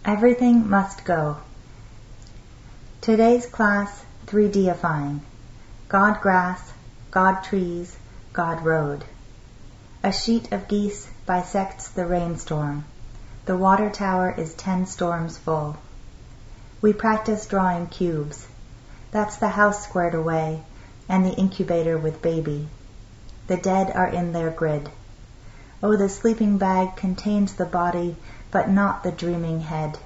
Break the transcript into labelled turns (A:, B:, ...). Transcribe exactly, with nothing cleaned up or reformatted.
A: Everything must go. Today's class, three D-ifying. God grass, God trees, God road. A sheet of geese bisects the rainstorm. The water tower is ten storms full. We practice drawing cubes. That's the house squared away, and the incubator with baby. The dead are in their grid. Oh, the sleeping bag contains the body, but not the dreaming head.